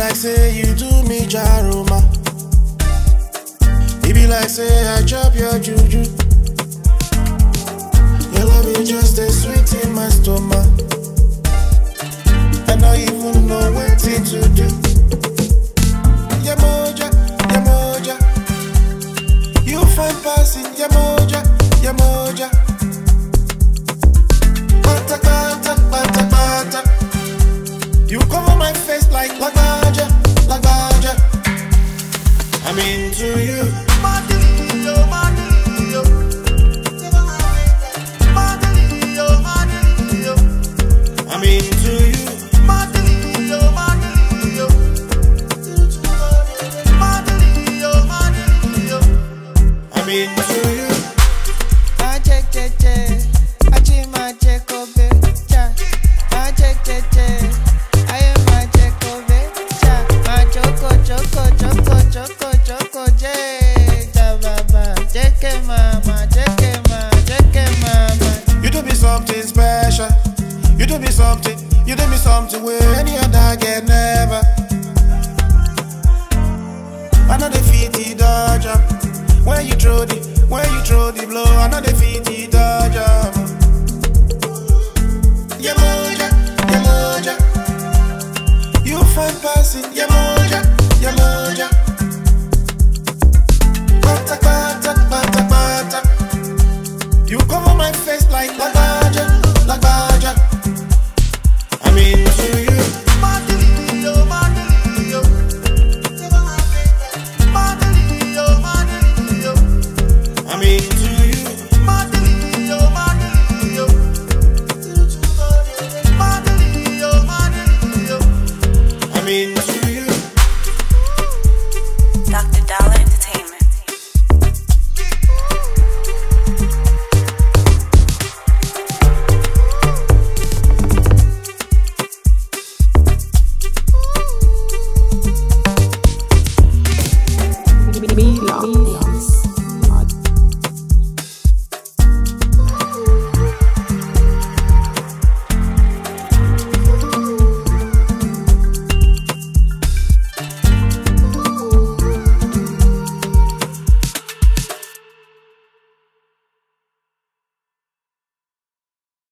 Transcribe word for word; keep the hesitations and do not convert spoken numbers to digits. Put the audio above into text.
like say you do me jaruma. It be like say I chop your juju. Your love is just a sweet in my stomach. I don't even know what to do. Yamoja, Yamoja, you find passing Yamoja, Yamoja. Bata, bata, bata, bata. You cover my face like Lagaja, Lagaja. I'm into you. Madelio, Madelio. Madelio, Madelio. I'm into you. Madelio, Madelio. Madelio, Madelio. I'm into you. Ma check, check, check. Achi ma check, obe. Cha. Ma check, check, check. Aye ma check, obe. Cha. Ma choco, choco, choco, choco, choco, je. Ja baba. Check it, mama. Check it, ma. Check it, mama. You do me something special. You do me something. You do me something where any other get never. I know the feety dodger. When you throw the, when you throw the blow, I know the feety dodger. Yeah,